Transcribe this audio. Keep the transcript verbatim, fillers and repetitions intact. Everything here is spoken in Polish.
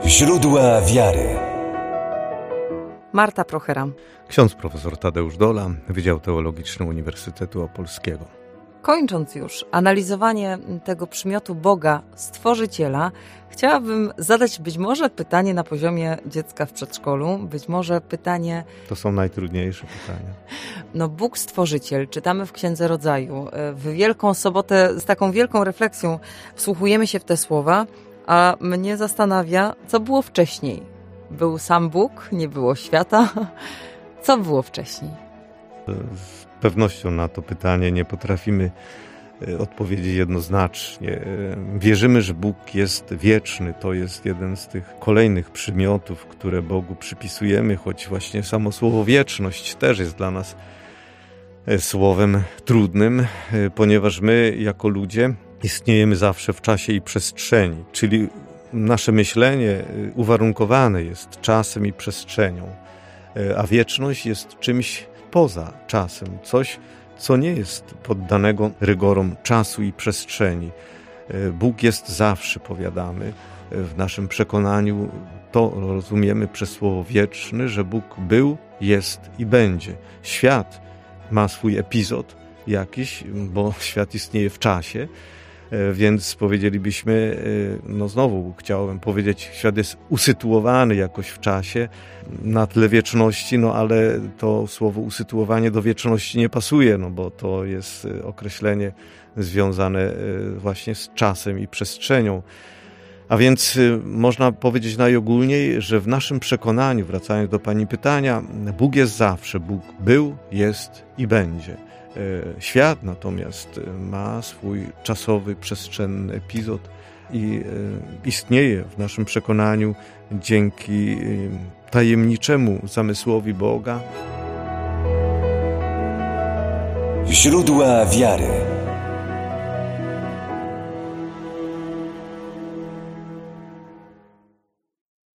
Źródła wiary. Marta Prochera. Ksiądz profesor Tadeusz Dola, Wydział Teologiczny Uniwersytetu Opolskiego. Kończąc już analizowanie tego przymiotu Boga, Stworzyciela, chciałabym zadać być może pytanie na poziomie dziecka w przedszkolu, być może pytanie... To są najtrudniejsze pytania. No Bóg Stworzyciel, czytamy w Księdze Rodzaju. W Wielką Sobotę z taką wielką refleksją wsłuchujemy się w te słowa, a mnie zastanawia, co było wcześniej. Był sam Bóg, nie było świata. Co było wcześniej? Z pewnością na to pytanie nie potrafimy odpowiedzieć jednoznacznie. Wierzymy, że Bóg jest wieczny. To jest jeden z tych kolejnych przymiotów, które Bogu przypisujemy, choć właśnie samo słowo wieczność też jest dla nas słowem trudnym, ponieważ my jako ludzie istniejemy zawsze w czasie i przestrzeni, czyli nasze myślenie uwarunkowane jest czasem i przestrzenią, a wieczność jest czymś poza czasem, coś, co nie jest poddanego rygorom czasu i przestrzeni. Bóg jest zawsze, powiadamy. W naszym przekonaniu to rozumiemy przez słowo wieczny, że Bóg był, jest i będzie. Świat ma swój epizod jakiś, bo świat istnieje w czasie, więc powiedzielibyśmy, no znowu chciałem powiedzieć, świat jest usytuowany jakoś w czasie na tle wieczności, no ale to słowo usytuowanie do wieczności nie pasuje, no bo to jest określenie związane właśnie z czasem i przestrzenią. A więc można powiedzieć najogólniej, że w naszym przekonaniu, wracając do pani pytania, Bóg jest zawsze, Bóg był, jest i będzie. Świat natomiast ma swój czasowy, przestrzenny epizod i istnieje w naszym przekonaniu dzięki tajemniczemu zamysłowi Boga. Źródła wiary.